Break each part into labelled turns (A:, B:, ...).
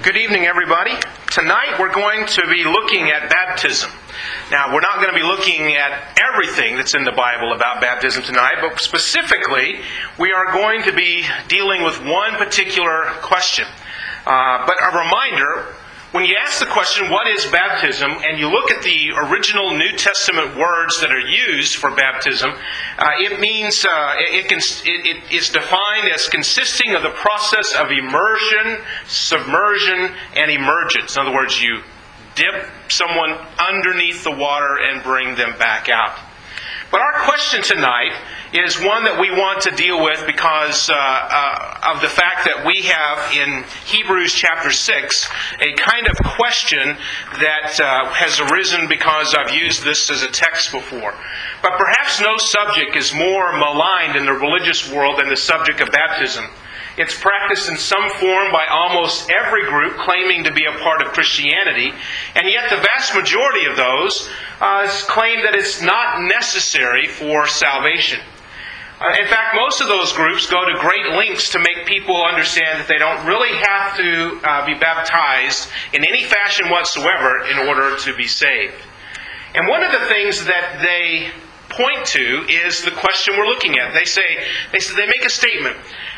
A: Good evening, everybody. Tonight we're going to be looking at baptism. Now, we're not going to be looking at everything that's in the Bible about baptism tonight, but specifically, we are going to be dealing with one particular question. But a reminder, when you ask the question, what is baptism, and you look at the original New Testament words that are used for baptism, it means, it is defined as consisting of the process of immersion, submersion, and emergence. In other words, you dip someone underneath the water and bring them back out. But our question tonight is one that we want to deal with because of the fact that we have in Hebrews chapter 6 a kind of question that has arisen because I've used this as a text before. But perhaps no subject is more maligned in the religious world than the subject of baptism. It's practiced in some form by almost every group claiming to be a part of Christianity, and yet the vast majority of those claim that it's not necessary for salvation. In fact, most of those groups go to great lengths to make people understand that they don't really have to be baptized in any fashion whatsoever in order to be saved. And one of the things that they point to is the question we're looking at. They make a statement.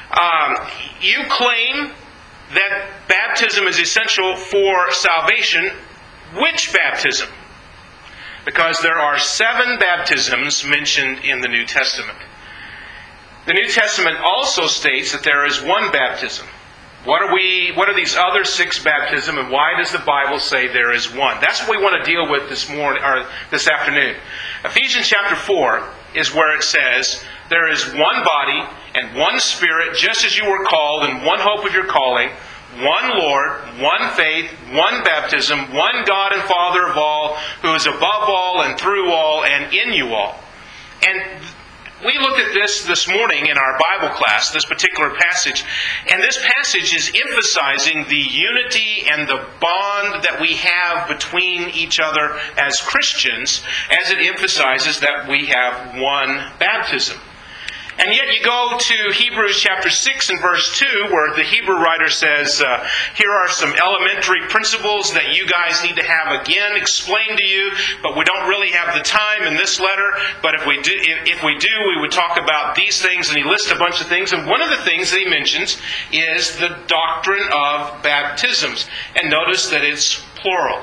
A: You claim that baptism is essential for salvation. Which baptism? Because there are 7 baptisms mentioned in the New Testament. The New Testament also states that there is one baptism. What are these other 6 baptisms, and why does the Bible say there is one? That's what we want to deal with this afternoon. Ephesians chapter 4 is where it says, there is one body and one Spirit, just as you were called, in one hope of your calling, one Lord, one faith, one baptism, one God and Father of all, who is above all and through all and in you all. And we looked at this morning in our Bible class, this particular passage, and this passage is emphasizing the unity and the bond that we have between each other as Christians, as it emphasizes that we have one baptism. And yet you go to Hebrews chapter 6 and verse 2, where the Hebrew writer says, here are some elementary principles that you guys need to have again explained to you, but we don't really have the time in this letter. But if we do, we would talk about these things, and he lists a bunch of things. And one of the things that he mentions is the doctrine of baptisms. And notice that it's plural.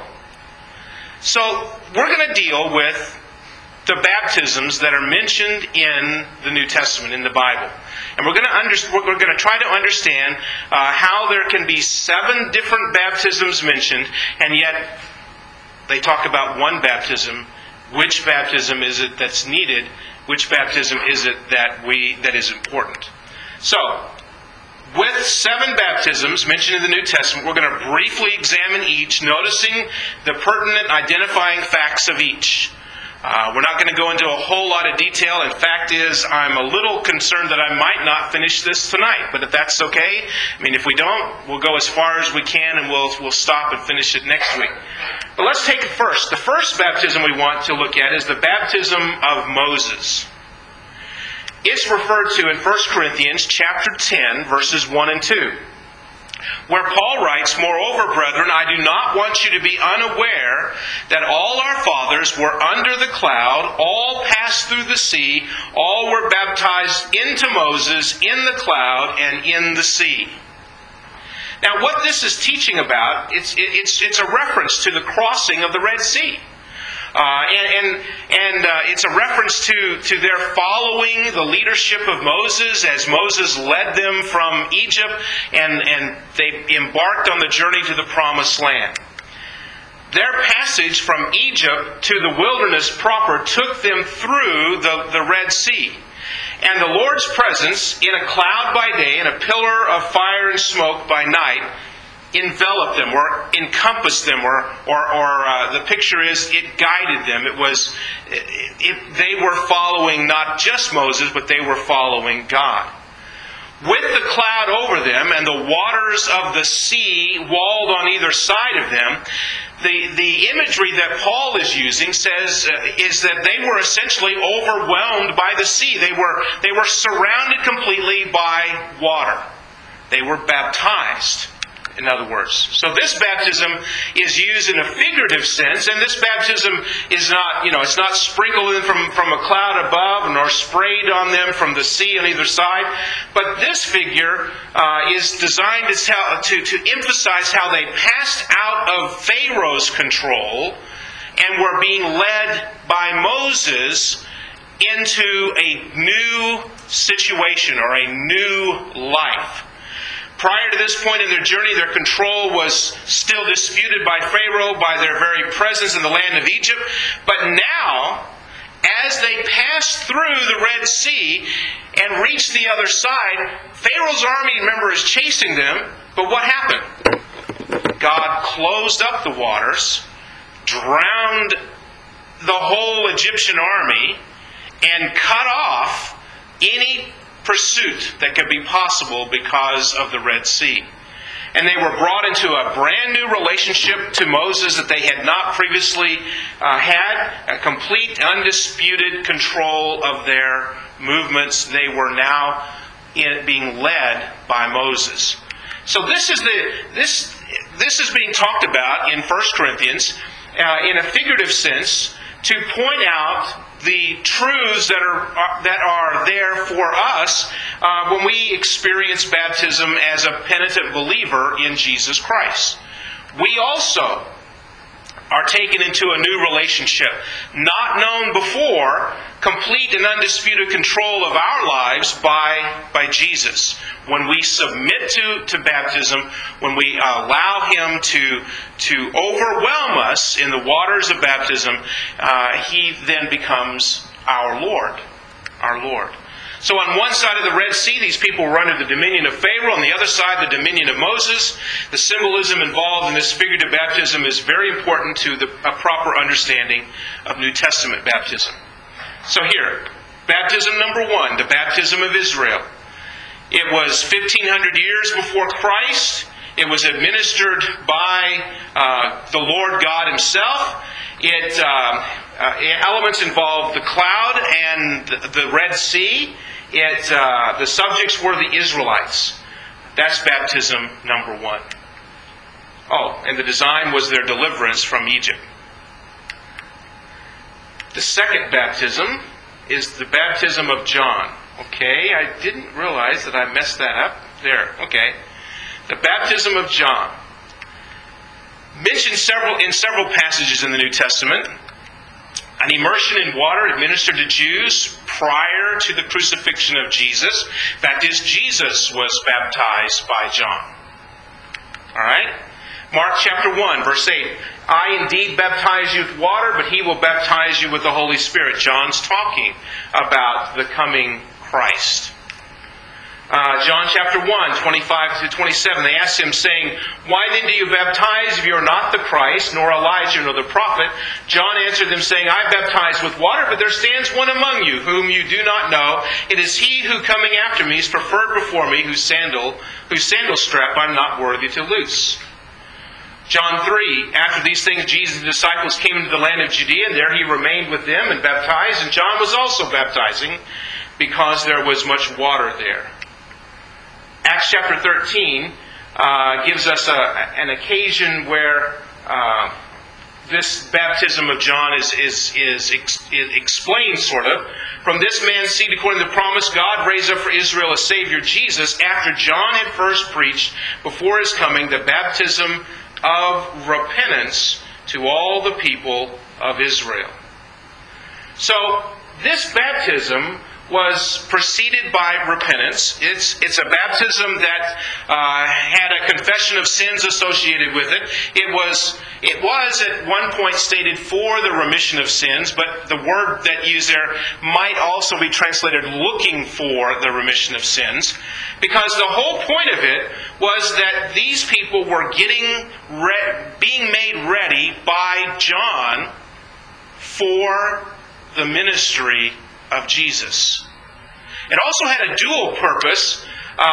A: So we're going to deal with the baptisms that are mentioned in the New Testament, in the Bible. And we're going to try to understand how there can be 7 different baptisms mentioned, and yet they talk about one baptism. Which baptism is it that's needed? Which baptism is it that is important? So, with 7 baptisms mentioned in the New Testament, we're going to briefly examine each, noticing the pertinent identifying facts of each. We're not going to go into a whole lot of detail. In fact is, I'm a little concerned that I might not finish this tonight. But if that's okay, if we don't, we'll go as far as we can, and we'll stop and finish it next week. But let's take it first. The first baptism we want to look at is the baptism of Moses. It's referred to in 1 Corinthians chapter 10, verses 1 and 2. Where Paul writes, moreover, brethren, I do not want you to be unaware that all our fathers were under the cloud, all passed through the sea, all were baptized into Moses in the cloud and in the sea. Now, what this is teaching about, it's a reference to the crossing of the Red Sea. It's a reference to their following the leadership of Moses as Moses led them from Egypt, and they embarked on the journey to the Promised Land. Their passage from Egypt to the wilderness proper took them through the Red Sea. And the Lord's presence in a cloud by day and a pillar of fire and smoke by night enveloped them or encompassed them, or the picture is it guided them. They were following not just Moses, but they were following God. With the cloud over them and the waters of the sea walled on either side of them, the imagery that Paul is using is that they were essentially overwhelmed by the sea. They were surrounded completely by water. They were baptized. in other words. So this baptism is used in a figurative sense, and this baptism is not, it's not sprinkled in from a cloud above, nor sprayed on them from the sea on either side. But this figure is designed to emphasize how they passed out of Pharaoh's control and were being led by Moses into a new situation or a new life. Prior to this point in their journey, their control was still disputed by Pharaoh, by their very presence in the land of Egypt. But now, as they passed through the Red Sea and reached the other side, Pharaoh's army, remember, is chasing them. But what happened? God closed up the waters, drowned the whole Egyptian army, and cut off any pursuit that could be possible because of the Red Sea. And they were brought into a brand new relationship to Moses that they had not previously had, a complete, undisputed control of their movements. They were now being led by Moses. So this is being talked about in 1 Corinthians in a figurative sense to point out the truths that are there for us when we experience baptism as a penitent believer in Jesus Christ. We also are taken into a new relationship, not known before, complete and undisputed control of our lives by Jesus. When we submit to baptism, when we allow Him to overwhelm us in the waters of baptism, He then becomes our Lord. Our Lord. So on one side of the Red Sea, these people were under the dominion of Pharaoh. On the other side, the dominion of Moses. The symbolism involved in this figurative baptism is very important to a proper understanding of New Testament baptism. So here, baptism number 1, the baptism of Israel. It was 1,500 years before Christ. It was administered by the Lord God Himself. Elements involved the cloud and the Red Sea. The subjects were the Israelites. That's baptism number 1. Oh, and the design was their deliverance from Egypt. The second baptism is the baptism of John. Okay, I didn't realize that I messed that up. There, okay. The baptism of John. Mentioned in several passages in the New Testament. An immersion in water administered to Jews prior to the crucifixion of Jesus. That is, Jesus was baptized by John. Alright? Mark chapter 1, verse 8. I indeed baptize you with water, but He will baptize you with the Holy Spirit. John's talking about the coming Christ. John chapter 1, 25 to 27, they asked Him, saying, Why then do you baptize if you are not the Christ, nor Elijah, nor the prophet? John answered them, saying, I baptize with water, but there stands one among you, whom you do not know. It is He who coming after me is preferred before me, whose sandal strap I am not worthy to loose. John 3, after these things, Jesus' disciples came into the land of Judea, and there He remained with them and baptized, and John was also baptizing, because there was much water there. Acts chapter 13 gives us an occasion where this baptism of John is explained, sort of. From this man's seed, according to the promise, God raised up for Israel a Savior, Jesus, after John had first preached, before His coming, the baptism of repentance to all the people of Israel. So, this baptism was preceded by repentance. It's a baptism that had a confession of sins associated with it. It was at one point stated for the remission of sins, but the word that used there might also be translated looking for the remission of sins, because the whole point of it was that these people were being made ready by John for the ministry of Jesus. It also had a dual purpose,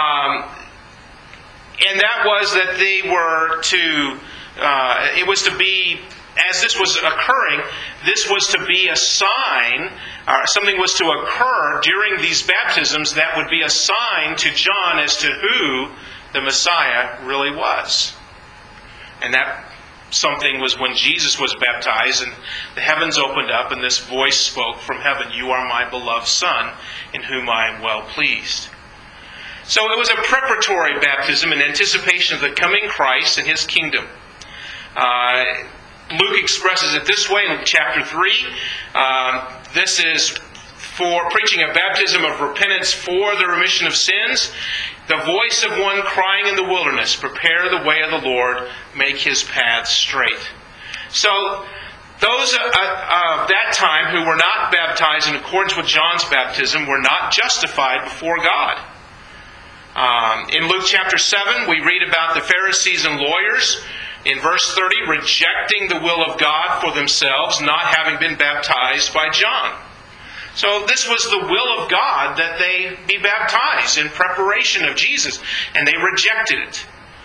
A: and that was that they were it was to be, as this was occurring, this was to be a sign, something was to occur during these baptisms that would be a sign to John as to who the Messiah really was. And that something was when Jesus was baptized and the heavens opened up and this voice spoke from heaven, "You are my beloved Son, in whom I am well pleased." So it was a preparatory baptism in anticipation of the coming Christ and His kingdom. Luke expresses it this way in chapter 3. This is for preaching a baptism of repentance for the remission of sins. The voice of one crying in the wilderness, "Prepare the way of the Lord, make His paths straight." So those of that time who were not baptized in accordance with John's baptism were not justified before God. In Luke chapter 7, we read about the Pharisees and lawyers, in verse 30, rejecting the will of God for themselves, not having been baptized by John. So this was the will of God that they be baptized in preparation of Jesus, and they rejected it.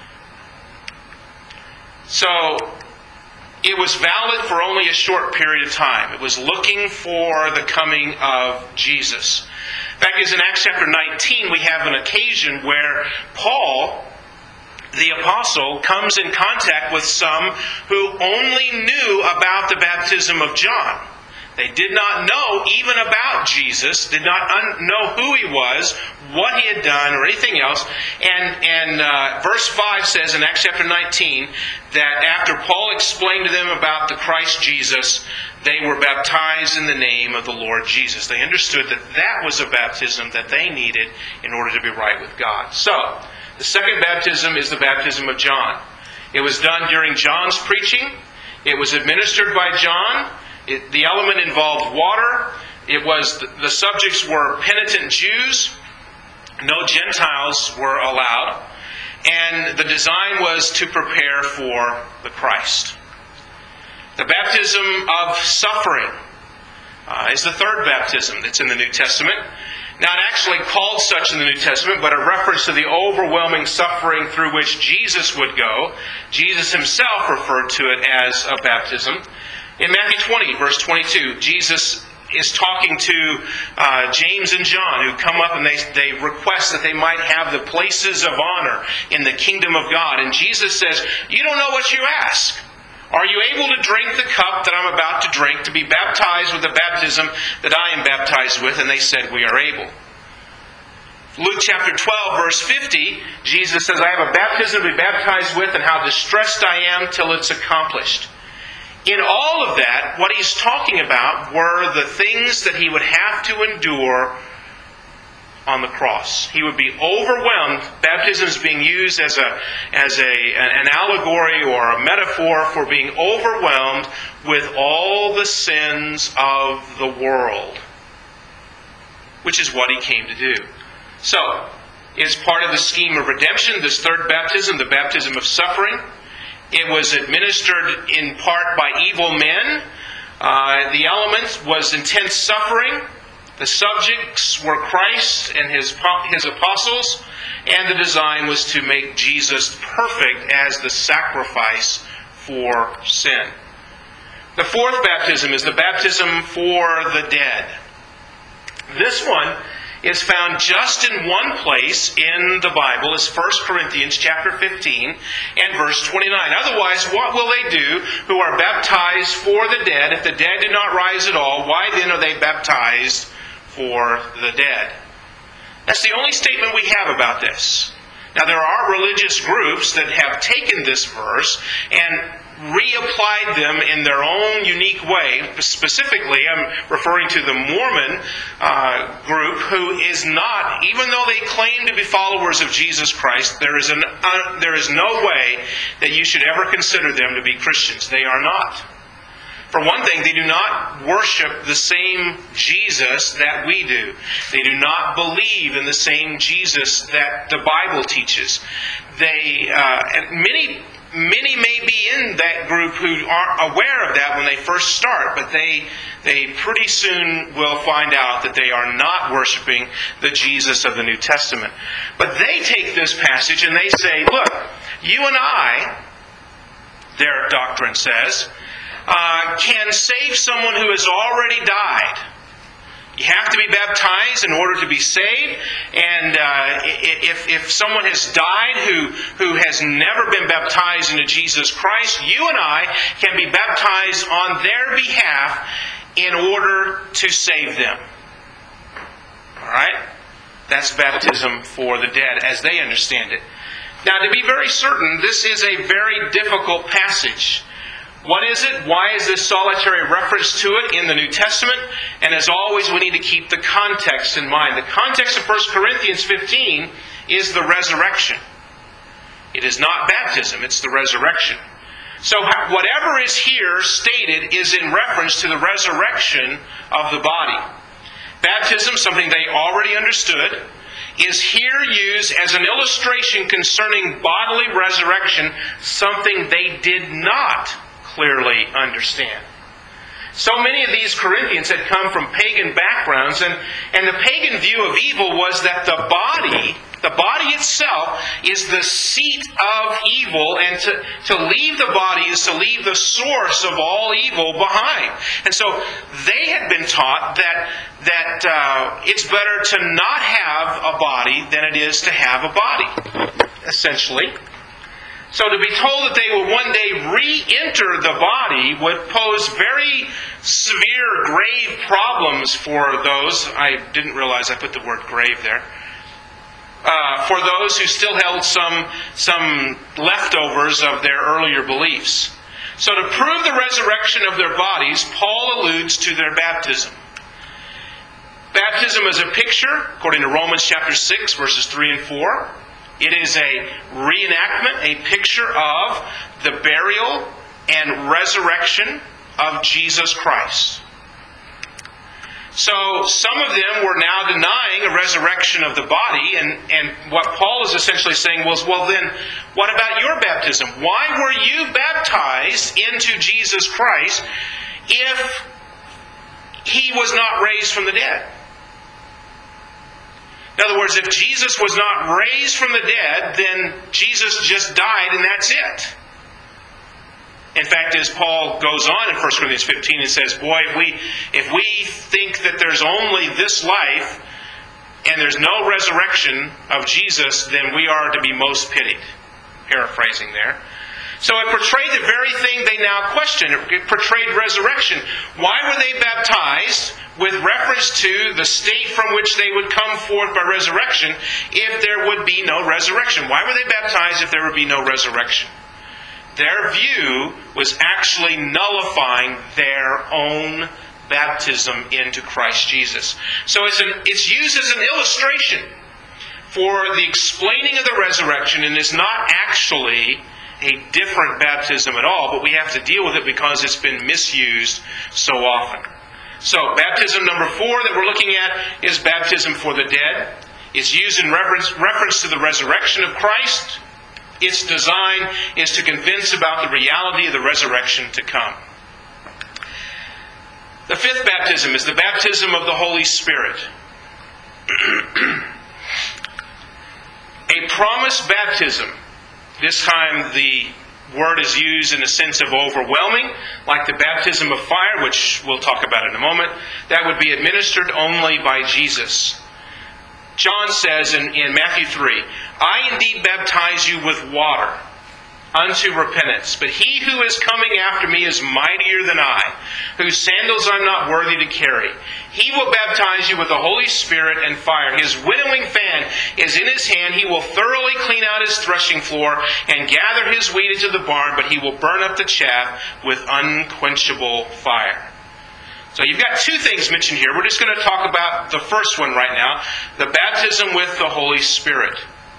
A: So it was valid for only a short period of time. It was looking for the coming of Jesus. In fact, as in Acts chapter 19, we have an occasion where Paul, the apostle, comes in contact with some who only knew about the baptism of John. They did not know even about Jesus, did not know who He was, what He had done, or anything else. And verse 5 says in Acts chapter 19 that after Paul explained to them about the Christ Jesus, they were baptized in the name of the Lord Jesus. They understood that that was a baptism that they needed in order to be right with God. So, the second baptism is the baptism of John. It was done during John's preaching. It was administered by John. The element involved water. The subjects were penitent Jews. No Gentiles were allowed. And the design was to prepare for the Christ. The baptism of suffering is the third baptism that's in the New Testament. Not actually called such in the New Testament, but a reference to the overwhelming suffering through which Jesus would go. Jesus Himself referred to it as a baptism. In Matthew 20, verse 22, Jesus is talking to James and John, who come up and they request that they might have the places of honor in the kingdom of God. And Jesus says, "You don't know what you ask. Are you able to drink the cup that I'm about to drink, to be baptized with the baptism that I am baptized with?" And they said, "We are able." Luke chapter 12, verse 50, Jesus says, "I have a baptism to be baptized with, and how distressed I am till it's accomplished." In all of that, what He's talking about were the things that He would have to endure on the cross. He would be overwhelmed. Baptism is being used as an allegory or a metaphor for being overwhelmed with all the sins of the world, which is what He came to do. So, it's part of the scheme of redemption, this third baptism, the baptism of suffering. It was administered in part by evil men. The element was intense suffering. The subjects were Christ and His apostles, and the design was to make Jesus perfect as the sacrifice for sin. The fourth baptism is the baptism for the dead. This one is found just in one place in the Bible. It's 1 Corinthians chapter 15 and verse 29. Otherwise, what will they do who are baptized for the dead? If the dead did not rise at all, why then are they baptized for the dead? That's the only statement we have about this. Now, there are religious groups that have taken this verse and reapplied them in their own unique way. Specifically, I'm referring to the Mormon group, who is not, even though they claim to be followers of Jesus Christ, there is no way that you should ever consider them to be Christians. They are not. For one thing, they do not worship the same Jesus that we do. They do not believe in the same Jesus that the Bible teaches. Many may be in that group who aren't aware of that when they first start, but they pretty soon will find out that they are not worshiping the Jesus of the New Testament. But they take this passage and they say, look, you and I, their doctrine says, can save someone who has already died. You have to be baptized in order to be saved. And if someone has died who has never been baptized into Jesus Christ, you and I can be baptized on their behalf in order to save them. All right? That's baptism for the dead as they understand it. Now, to be very certain, this is a very difficult passage. What is it? Why is this solitary reference to it in the New Testament? And as always, we need to keep the context in mind. The context of 1 Corinthians 15 is the resurrection. It is not baptism, it's the resurrection. So whatever is here stated is in reference to the resurrection of the body. Baptism, something they already understood, is here used as an illustration concerning bodily resurrection, something they did not clearly understand. So many of these Corinthians had come from pagan backgrounds, and the pagan view of evil was that the body itself is the seat of evil, and to leave the body is to leave the source of all evil behind. And so they had been taught that it's better to not have a body than it is to have a body, essentially. So to be told that they will one day re-enter the body would pose very severe, grave problems for those. I didn't realize I put the word grave there. For those who still held some leftovers of their earlier beliefs. So to prove the resurrection of their bodies, Paul alludes to their baptism. Baptism is a picture, according to Romans chapter 6, verses 3 and 4. It is a reenactment, a picture of the burial and resurrection of Jesus Christ. So some of them were now denying a resurrection of the body, and what Paul is essentially saying was, well then, what about your baptism? Why were you baptized into Jesus Christ if He was not raised from the dead? In other words, if Jesus was not raised from the dead, then Jesus just died and that's it. In fact, as Paul goes on in 1 Corinthians 15 and says, boy, if we think that there's only this life and there's no resurrection of Jesus, then we are to be most pitied. Paraphrasing there. So it portrayed the very thing they now question. It portrayed resurrection. Why were they baptized with reference to the state from which they would come forth by resurrection if there would be no resurrection? Why were they baptized if there would be no resurrection? Their view was actually nullifying their own baptism into Christ Jesus. So it's used as an illustration for the explaining of the resurrection, and it's not actually a different baptism at all, but we have to deal with it because it's been misused so often. So, baptism number 4 that we're looking at is baptism for the dead. It's used in reference to the resurrection of Christ. Its design is to convince about the reality of the resurrection to come. The 5th baptism is the baptism of the Holy Spirit. A promised baptism. This time the word is used in the sense of overwhelming, like the baptism of fire, which we'll talk about in a moment. That would be administered only by Jesus. John says in Matthew 3, I indeed baptize you with water unto repentance, but he who is coming after me is mightier than I, whose sandals I'm not worthy to carry. He will baptize you with the Holy Spirit and fire. His winnowing fan is in his hand. He will thoroughly clean out his threshing floor and gather his wheat into the barn, but he will burn up the chaff with unquenchable fire. So you've got 2 things mentioned here. We're just going to talk about the first one right now, the baptism with the Holy Spirit.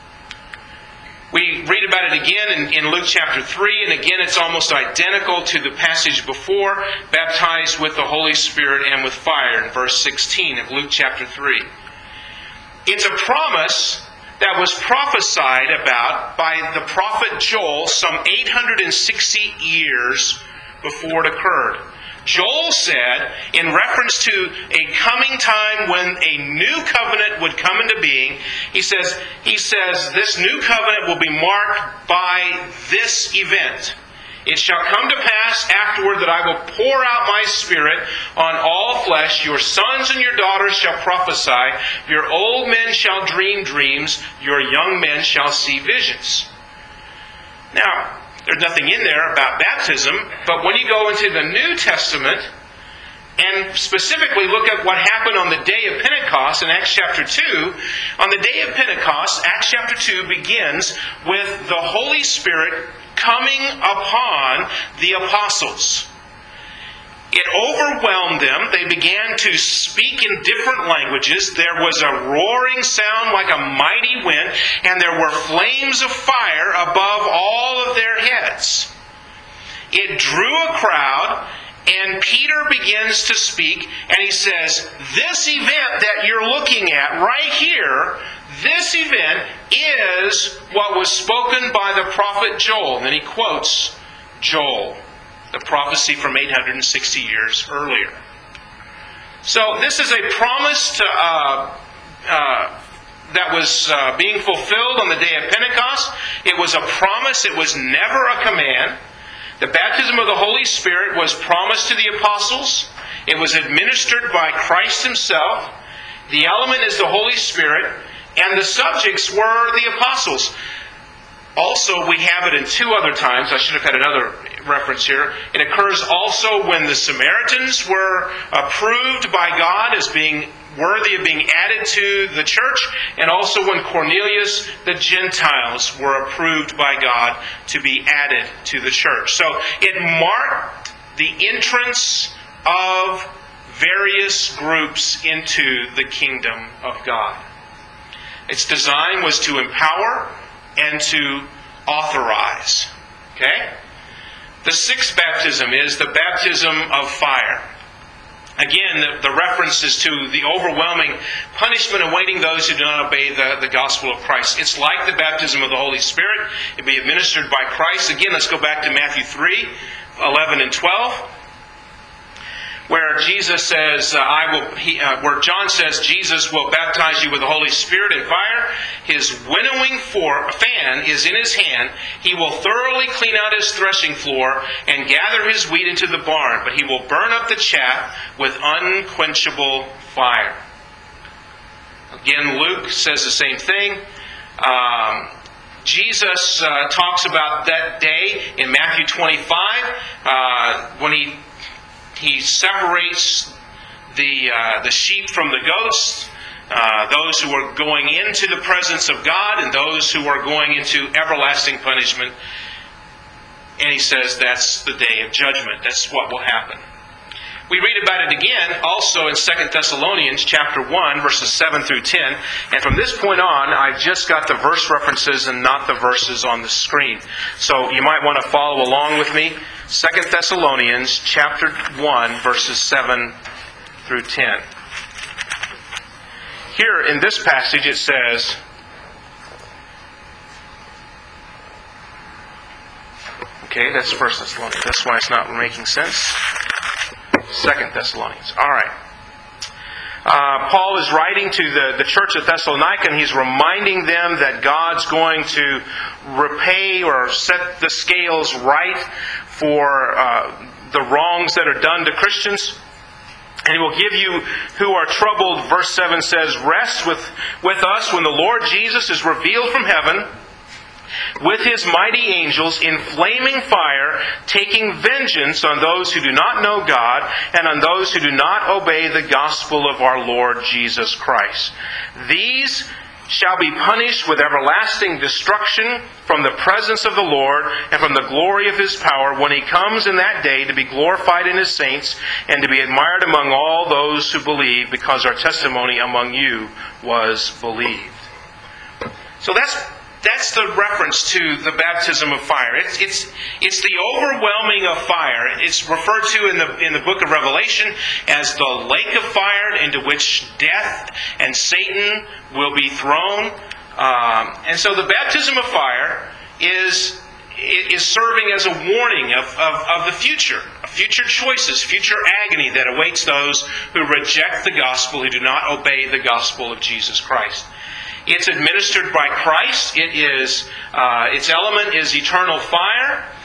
A: We read about it again in Luke chapter 3, and again it's almost identical to the passage before, baptized with the Holy Spirit and with fire in verse 16 of Luke chapter 3. It's a promise that was prophesied about by the prophet Joel some 860 years before it occurred. Joel said, in reference to a coming time when a new covenant would come into being, he says, this new covenant will be marked by this event. It shall come to pass afterward that I will pour out my Spirit on all flesh. Your sons and your daughters shall prophesy. Your old men shall dream dreams. Your young men shall see visions. Now, there's nothing in there about baptism, but when you go into the New Testament and specifically look at what happened on the day of Pentecost in Acts chapter 2, on the day of Pentecost, Acts chapter 2 begins with the Holy Spirit coming upon the apostles. It overwhelmed them. They began to speak in different languages. There was a roaring sound like a mighty wind, and there were flames of fire above all of their heads. It drew a crowd, and Peter begins to speak, and he says, this event that you're looking at right here, this event is what was spoken by the prophet Joel. And then he quotes Joel, the prophecy from 860 years earlier. So this is a promise that was being fulfilled on the day of Pentecost. It was a promise. It was never a command. The baptism of the Holy Spirit was promised to the apostles. It was administered by Christ Himself. The element is the Holy Spirit, and the subjects were the apostles. Also, we have it in two other times. I should have had another reference here. It occurs also when the Samaritans were approved by God as being worthy of being added to the church, and also when Cornelius, the Gentiles, were approved by God to be added to the church. So it marked the entrance of various groups into the kingdom of God. Its design was to empower and to authorize. Okay? The sixth baptism is the baptism of fire. Again, the reference is to the overwhelming punishment awaiting those who do not obey the gospel of Christ. It's like the baptism of the Holy Spirit. It be administered by Christ. Again, let's go back to Matthew 3, 11 and 12. Where Jesus says, where John says Jesus will baptize you with the Holy Spirit and fire. His winnowing fan is in his hand. He will thoroughly clean out his threshing floor and gather his wheat into the barn, but he will burn up the chaff with unquenchable fire. Again, Luke says the same thing. Jesus talks about that day in Matthew 25 when he separates the sheep from the goats, those who are going into the presence of God and those who are going into everlasting punishment. And he says that's the day of judgment. That's what will happen. We read about it again also in 2 Thessalonians chapter 1, verses 7 through 10. And from this point on, I've just got the verse references and not the verses on the screen. So you might want to follow along with me. 2 Thessalonians chapter 1, verses 7 through 10. Here in this passage it says, okay, that's 1 Thessalonians. That's why it's not making sense. 2 Thessalonians. All right. Paul is writing to the church at Thessalonica, and he's reminding them that God's going to repay or set the scales right for the wrongs that are done to Christians. And He will give you who are troubled, verse 7 says, rest with us when the Lord Jesus is revealed from heaven with His mighty angels in flaming fire, taking vengeance on those who do not know God and on those who do not obey the gospel of our Lord Jesus Christ. These shall be punished with everlasting destruction from the presence of the Lord and from the glory of His power when He comes in that day to be glorified in His saints and to be admired among all those who believe, because our testimony among you was believed. So that's the reference to the baptism of fire. It's the overwhelming of fire. It's referred to in the book of Revelation as the lake of fire into which death and Satan will be thrown. And so the baptism of fire is serving as a warning of the future choices, future agony that awaits those who reject the gospel, who do not obey the gospel of Jesus Christ. It's administered by Christ. Its element is eternal fire.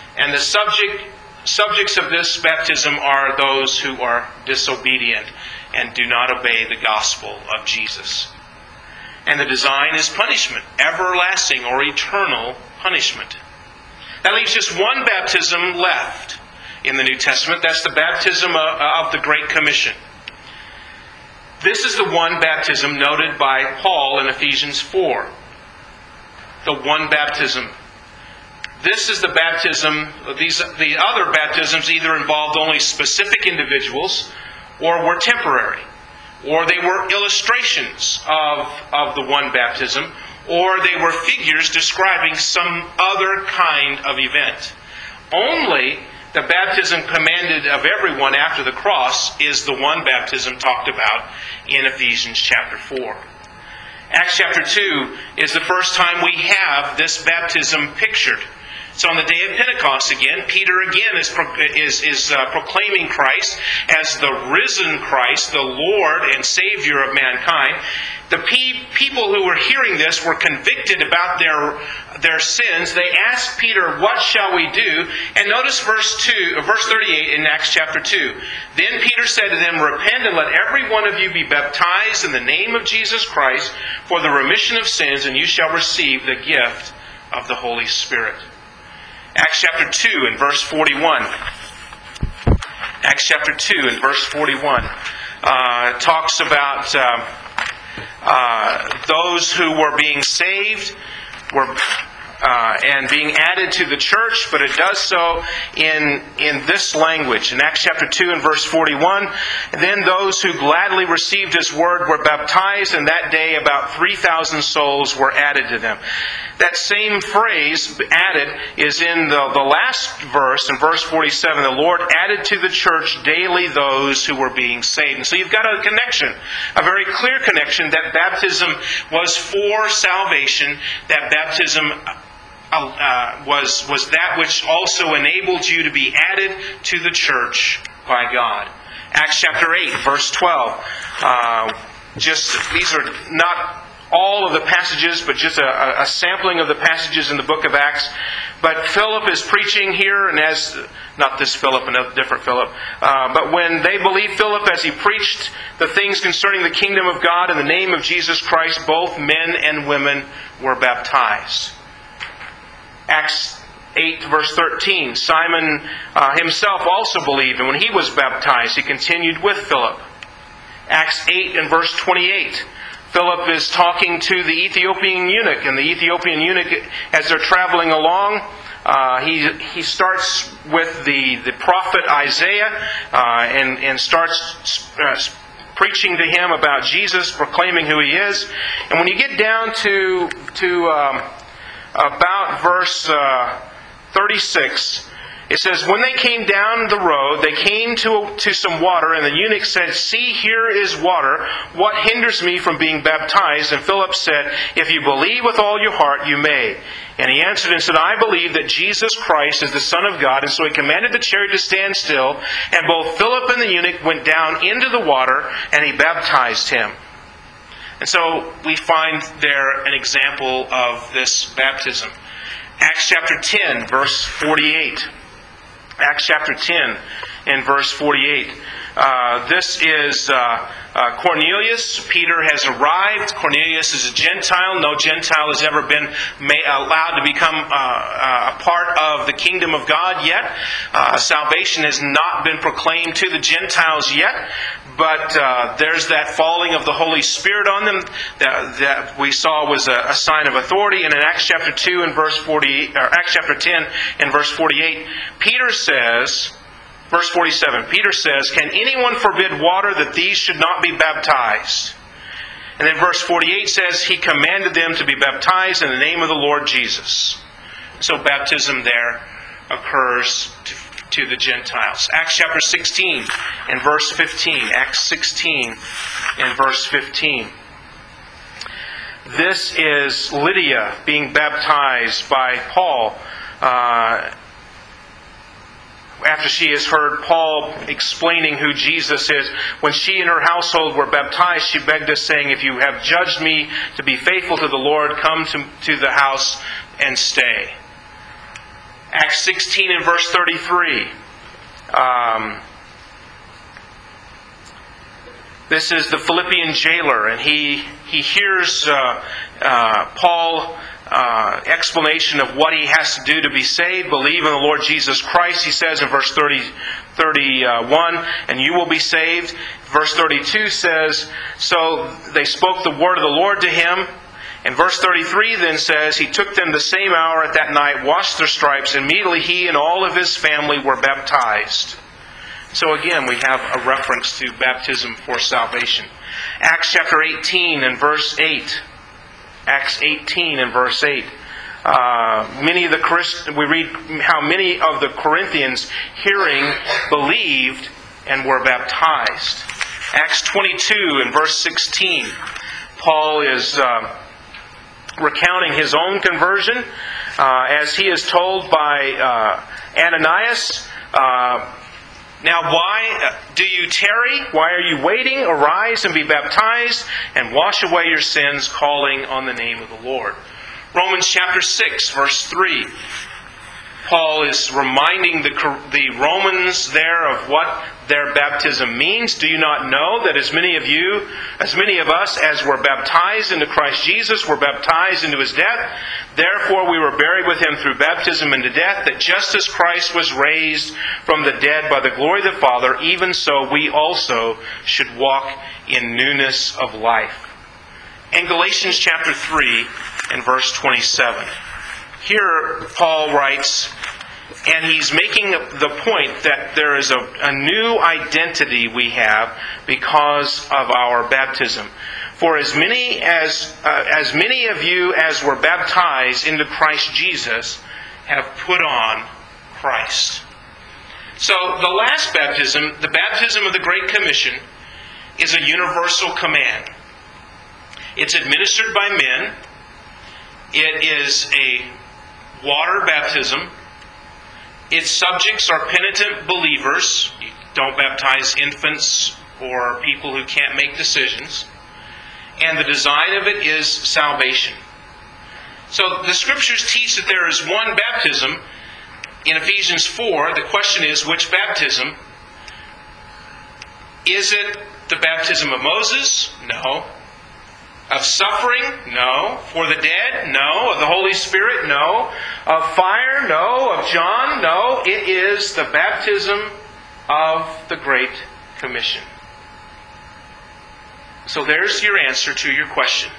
A: And the subjects of this baptism are those who are disobedient and do not obey the gospel of Jesus. And the design is punishment, everlasting or eternal punishment. That leaves just one baptism left in the New Testament. That's the baptism of the Great Commission. This is the one baptism noted by Paul in Ephesians 4. The one baptism. This is the baptism. The other baptisms either involved only specific individuals or were temporary, or they were illustrations of the one baptism, or they were figures describing some other kind of event. Only the baptism commanded of everyone after the cross is the one baptism talked about in Ephesians chapter 4. Acts chapter 2 is the first time we have this baptism pictured. So on the day of Pentecost again, Peter again is proclaiming Christ as the risen Christ, the Lord and Savior of mankind. The people who were hearing this were convicted about their sins. They asked Peter, "What shall we do?" And notice verse 38 in Acts chapter 2. Then Peter said to them, "Repent and let every one of you be baptized in the name of Jesus Christ for the remission of sins, and you shall receive the gift of the Holy Spirit." Acts chapter 2 and verse 41. Acts chapter 2 and verse 41 talks about those who were being saved and being added to the church, but it does so in this language. In Acts chapter 2 and verse 41, "Then those who gladly received His word were baptized, and that day about 3,000 souls were added to them." That same phrase, added, is in the last verse, in verse 47. The Lord added to the church daily those who were being saved. And so you've got a connection, a very clear connection, that baptism was for salvation, that baptism was that which also enabled you to be added to the church by God. Acts chapter 8, verse 12. These are not all of the passages, but just a sampling of the passages in the book of Acts. But Philip is preaching here, and not this Philip, another different Philip. But when they believed Philip as he preached the things concerning the kingdom of God in the name of Jesus Christ, both men and women were baptized. Acts 8 verse 13, Simon himself also believed, and when he was baptized, he continued with Philip. Acts 8 and verse 28, Philip is talking to the Ethiopian eunuch, and the Ethiopian eunuch, as they're traveling along, he starts with the prophet Isaiah and starts preaching to him about Jesus, proclaiming who He is. And when you get down to about verse 36, it says, "When they came down the road, they came to some water, and the eunuch said, 'See, here is water. What hinders me from being baptized?' And Philip said, 'If you believe with all your heart, you may.' And he answered and said, 'I believe that Jesus Christ is the Son of God.' And so he commanded the chariot to stand still, and both Philip and the eunuch went down into the water, and he baptized him." And so we find there an example of this baptism. Acts chapter 10, verse 48. Acts chapter 10 and verse 48. This is Cornelius. Peter has arrived. Cornelius is a Gentile. No Gentile has ever been allowed to become a part of the kingdom of God yet. Salvation has not been proclaimed to the Gentiles yet. But there's that falling of the Holy Spirit on them that we saw was a sign of authority. And in Acts chapter 2 and verse 40, or Acts chapter 10 and verse 48, Peter says, verse 47, Peter says, "Can anyone forbid water that these should not be baptized?" And then verse 48 says, "He commanded them to be baptized in the name of the Lord Jesus." So baptism there occurs to the Gentiles. Acts chapter 16 and verse 15. Acts 16 and verse 15. This is Lydia being baptized by Paul after she has heard Paul explaining who Jesus is. When she and her household were baptized, she begged us, saying, "If you have judged me to be faithful to the Lord, come to the house and stay." Acts 16 and verse 33. This is the Philippian jailer, and he hears Paul's explanation of what he has to do to be saved. Believe in the Lord Jesus Christ, he says in verse 31, and you will be saved. Verse 32 says, so they spoke the word of the Lord to him. And verse 33 then says, he took them the same hour at that night, washed their stripes, and immediately he and all of his family were baptized. So again, we have a reference to baptism for salvation. Acts chapter 18 and verse 8. Acts 18 and verse 8. We read how many of the Corinthians, hearing, believed and were baptized. Acts 22 and verse 16. Paul is recounting his own conversion as he is told by Ananias, now why do you tarry? Why are you waiting? Arise and be baptized and wash away your sins, calling on the name of the Lord. Romans chapter 6 verse 3. Paul is reminding the Romans there of what their baptism means. Do you not know that as many of us as were baptized into Christ Jesus were baptized into His death? Therefore we were buried with Him through baptism into death, that just as Christ was raised from the dead by the glory of the Father, even so we also should walk in newness of life. In Galatians chapter 3 and verse 27. Here Paul writes, and he's making the point that there is a new identity we have because of our baptism. For as many of you as were baptized into Christ Jesus have put on Christ. So the last baptism, the baptism of the Great Commission, is a universal command. It's administered by men. It is a water baptism. Its subjects are penitent believers. You don't baptize infants or people who can't make decisions. And the design of it is salvation. So the Scriptures teach that there is one baptism. In Ephesians 4, the question is, which baptism? Is it the baptism of Moses? No. Of suffering? No. For the dead? No. Of the Holy Spirit? No. Of fire? No. Of John? No. It is the baptism of the Great Commission. So there's your answer to your question.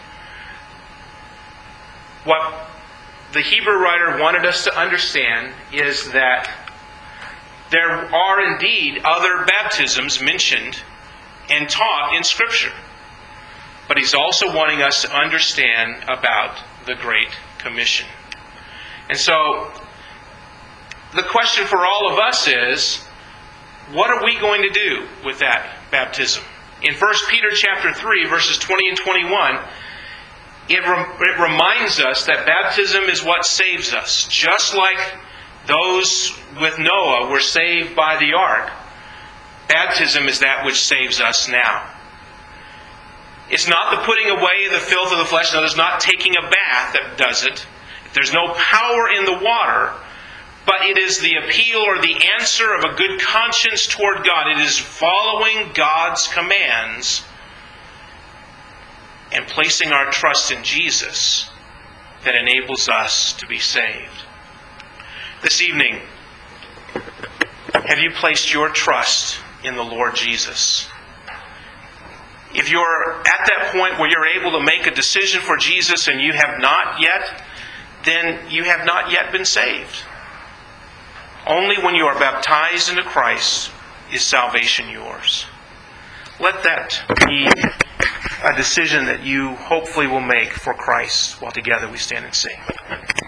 A: What the Hebrew writer wanted us to understand is that there are indeed other baptisms mentioned and taught in Scripture. But he's also wanting us to understand about the Great Commission. And so, the question for all of us is, what are we going to do with that baptism? In 1 Peter chapter 3, verses 20 and 21, it reminds us that baptism is what saves us. Just like those with Noah were saved by the ark, baptism is that which saves us now. It's not the putting away the filth of the flesh. No, there's not taking a bath that does it. There's no power in the water. But it is the appeal or the answer of a good conscience toward God. It is following God's commands and placing our trust in Jesus that enables us to be saved. This evening, have you placed your trust in the Lord Jesus? If you're at that point where you're able to make a decision for Jesus and you have not yet, then you have not yet been saved. Only when you are baptized into Christ is salvation yours. Let that be a decision that you hopefully will make for Christ while together we stand and sing.